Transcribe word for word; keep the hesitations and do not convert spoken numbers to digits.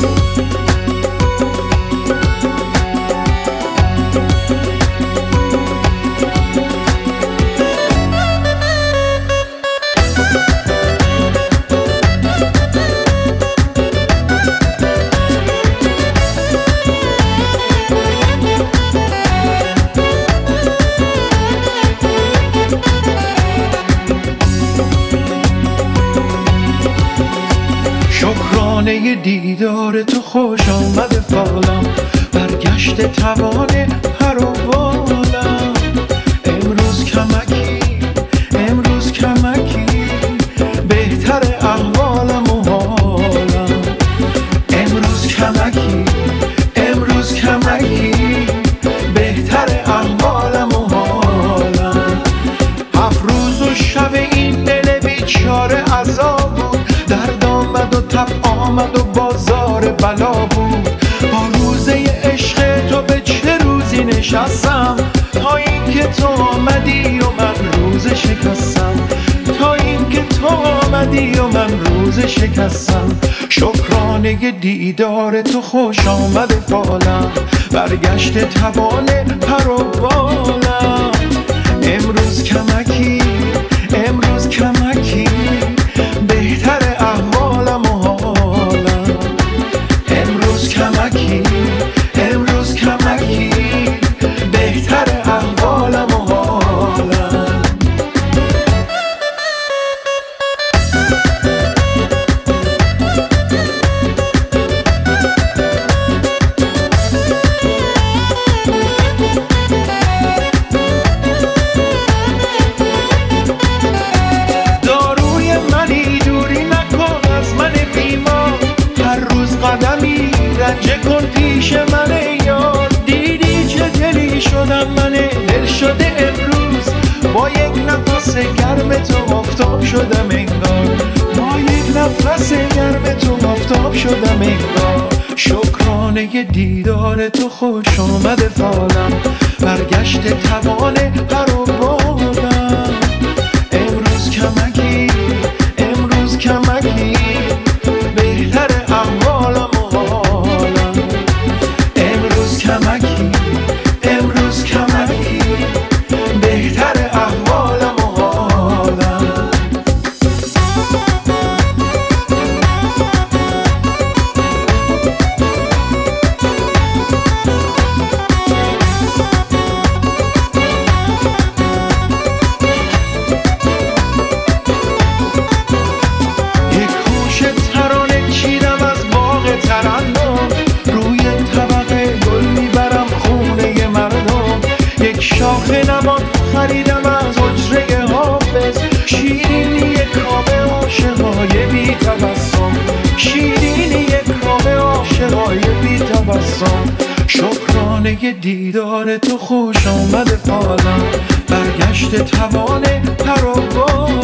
شکرانه دیدار تو خوش آمد فالم، برگشت توان پر و بالم. امروز کمکی امروز کمکی بهتر احوالم و حالم. امروز کمکی امروز کمکی بهتر احوالم و حالم. هفت روز و شب این دل بیچاره عذاب بود، درد آمد و تب آمد و بازار بلا بود. با روزه عشق تو به چه روزی نشستم، تا اینکه تو آمدی و من روز شکستم. تا اینکه تو آمدی و من روز شکستم. شکرانه دیدار تو خوش آمد فالم، برگشت توان پر و بالم. امروز کمکی امروز کمکی بهتر احوالم و حالم. امروز کمکی امروز کمکی بهتر احوالم و حالم. قدمی رنجه کن پیش من یار، دیدی چه دلی شدم من دل شده امروز. با یک نفس گرم تو آفتاب شدم انگار، با یک نفس گرم تو آفتاب شدم انگار. شکرانه دیدار تو خوش آمد فالم، برگشت توان پر و بالم. امروز کمکی امروز کمکی بهتر احوالم و حالم. امروز کمکی امروز کمکی بهتر احوالم و حالم. یک هوش ترانه چیدم از باغ ترنم، روی طبق گل میبرم خونه مردم. یک شاخ نبات خریدم از حجره حافظ، شیرینی کام عاشقای بی تبسم. شیرینی کام عاشقای بی تبسم. شکرانه دیدار تو خوش آمد فالم، برگشت توان پر و بالم.